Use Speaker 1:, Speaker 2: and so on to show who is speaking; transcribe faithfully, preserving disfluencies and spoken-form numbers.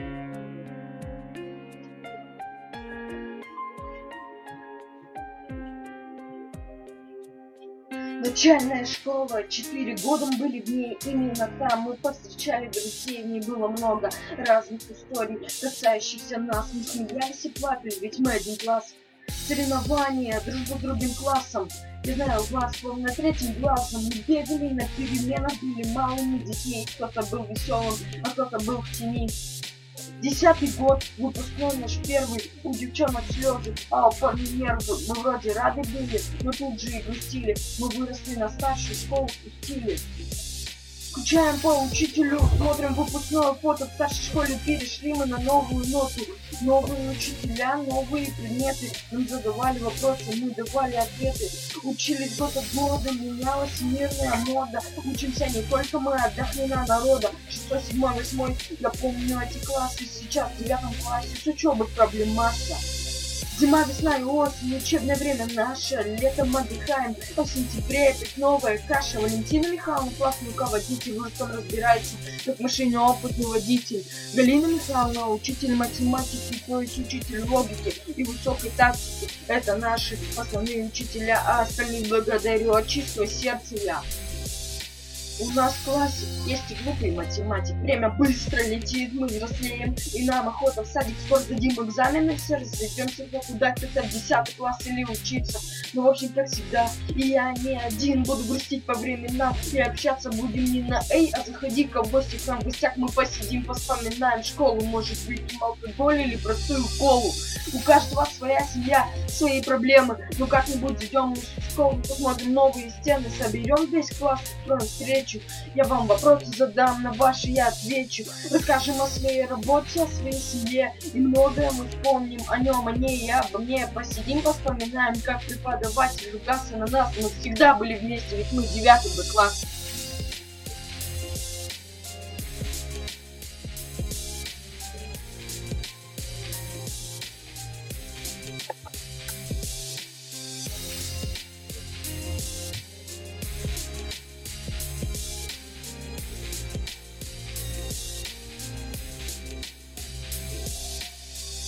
Speaker 1: Начальная школа, четыре года были в ней, именно там мы повстречали друзей, в ней было много разных историй, касающихся нас. Мы смеялись и плакали, ведь мы один класс. Соревнования, дружба с другим классом. Я знаю вас, словно третьим глазом. Мы бегали на переменах, были малыми детьми. Кто-то был веселым, а кто-то был в тени. Десятый год, выпускной наш первый, у девчонок слезы, а у парней нервы. Мы вроде рады были, но тут же и грустили. Мы выросли на старшую школу, пустили. Скучаем по учителю, смотрим выпускное фото. В старшей школе перешли мы на новую ноту. Новые учителя, новые предметы. Нам задавали вопросы, мы давали ответы. Учились год от года, менялась мирная мода. Учимся не только мы, а до хрена народа. Шестой, седьмой, восьмой, я помню эти классы. Сейчас в девятом классе с учебой проблем масса. Зима, весна и осень, учебное время наше, летом отдыхаем, а в сентябре опять новая каша. Валентина Михайловна, классный руководитель, уже там разбирается, как в машине опытный водитель. Галина Михайловна, учитель математики, то есть учитель логики и высокой тактики. Это наши основные учителя, а остальных благодарю от чистого сердца я. У нас в классе есть и глупый математик. Время быстро летит, мы взрослеем, и нам охота в садик. Скоро дадим экзамены, все разойдемся куда-то в десятый класс или учиться. Ну, в общем, как всегда, и я не один буду грустить по временам. И общаться будем не на эй, а заходи-ка в гости к нам в гостях. Мы посидим, вспоминаем школу. Может, выпьем алкоголь или простую колу. У каждого своя семья, свои проблемы. Ну, как-нибудь зайдем в школу, посмотрим новые стены, соберем весь класс, устроим встречу. Я вам вопросы задам, на ваши я отвечу. Расскажем о своей работе, о своей семье. И многое мы вспомним о нем, о ней и обо мне. Посидим, вспоминаем, как преподаватель ругался на нас. Мы всегда были вместе, ведь мы девятый Б класс.